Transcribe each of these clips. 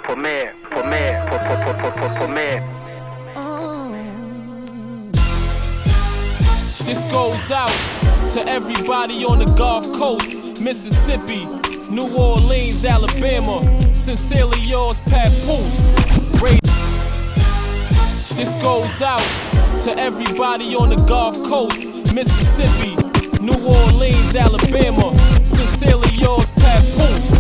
This goes out to everybody on the Gulf Coast, Mississippi, New Orleans, Alabama. Sincerely yours, Papoose. This goes out to everybody on the Gulf Coast, Mississippi, New Orleans, Alabama. Sincerely yours, Papoose.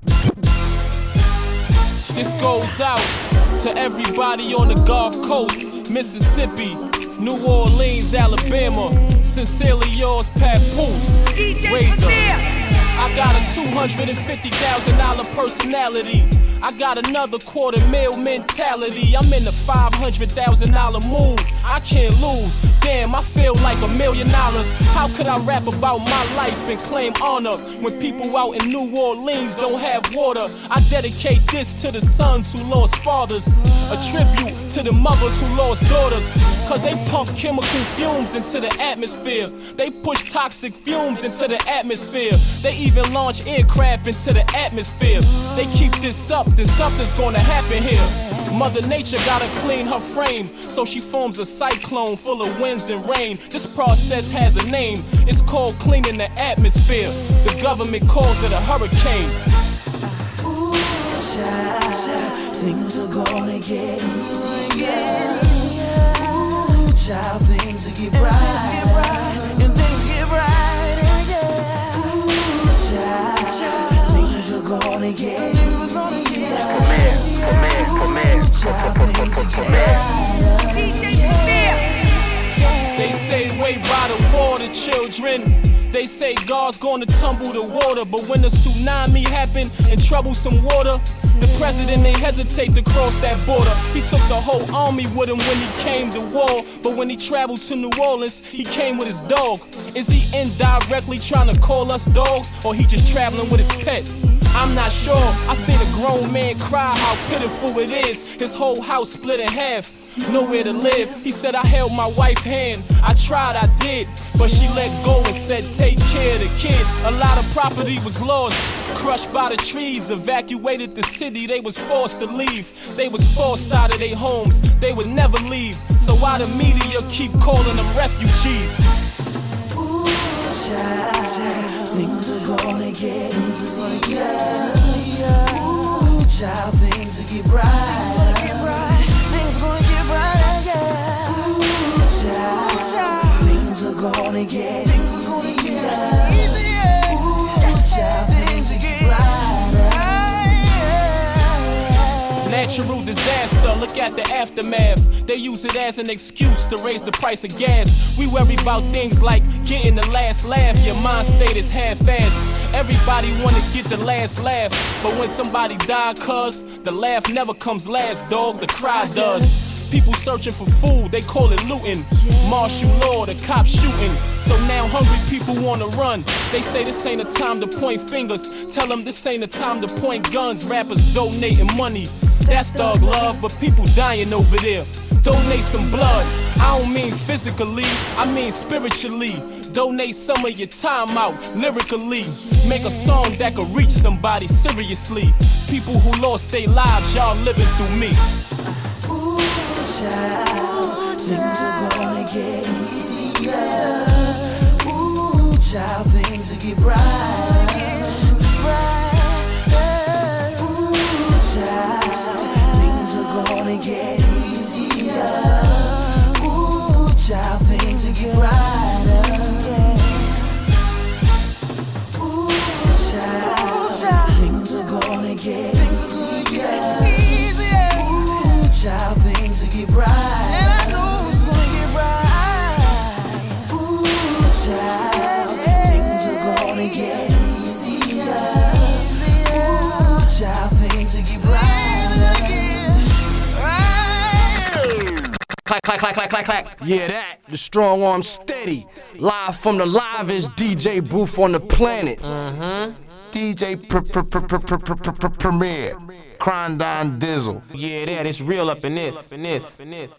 This goes out to everybody on the Gulf Coast, Mississippi, New Orleans, Alabama. Sincerely yours, Papoose. Razor. I got a $250,000 personality. I got another $250,000 mentality. I'm in the $500,000 mood. I can't lose. Damn, I feel like $1 million. How could I rap about my life and claim honor when people out in New Orleans don't have water? I dedicate this to the sons who lost fathers, a tribute to the mothers who lost daughters. Cause they pump chemical fumes into the atmosphere. They push toxic fumes into the atmosphere. They even launch aircraft into the atmosphere. They keep this up, then something's gonna happen here. Mother Nature gotta clean her frame, so she forms a cyclone full of winds and rain. This process has a name, it's called cleaning the atmosphere. The government calls it a hurricane. Ooh, child, things are gonna get easier. Ooh, child, things will get bright. And things get brighter, yeah. Ooh, child, things are gonna get easier. They say wait by the water, children. They say God's gonna tumble the water, but when the tsunami happened and troublesome water, the president ain't hesitate to cross that border. He took the whole army with him when he came to war, but when he traveled to New Orleans, he came with his dog. Is he indirectly trying to call us dogs, or he just traveling with his pet? I'm not sure. I seen a grown man cry how pitiful it is. His whole house split in half, nowhere to live. He said I held my wife's hand, I tried, I did, but she let go and said take care of the kids. A lot of property was lost, crushed by the trees. Evacuated the city, they was forced to leave. They was forced out of their homes, they would never leave. So why the media keep calling them refugees? Ooh, child, things are gonna get easier. Ooh, child, things will get bright. Things gonna get brighter, yeah. Ooh, child, things are gonna get easier. Ooh, child, things will get brighter. Natural disaster, look at the aftermath. They use it as an excuse to raise the price of gas. We worry about things like getting the last laugh. Your mind state is half-assed. Everybody wanna get the last laugh, but when somebody die, cuz the laugh never comes last, dog, the cry does. People searching for food, they call it looting. Martial law, the cops shooting. So now hungry people wanna run. They say this ain't a time to point fingers. Tell them this ain't a time to point guns. Rappers donating money, that's thug love, but people dying over there. Donate some blood, I don't mean physically, I mean spiritually. Donate some of your time out, lyrically. Make a song that could reach somebody seriously. People who lost their lives, y'all living through me. Ooh, child, things are gonna get easier. Ooh, child, things will get brighter. Ooh, child, things are gonna get easier. Ooh, child, things will get brighter. Ooh, child, things are gonna get easier. Ooh, child, things will get bright. And I know it's gonna get bright. Ooh, child, things are gonna get easier. Ooh, child, things will get bright. Clack, clack, clack, clack, clack, clack. Yeah, that. The strong arm steady. Live from the livest DJ booth on the planet. DJ Premier. Crondon Dizzle. Yeah, that. It's real up in this.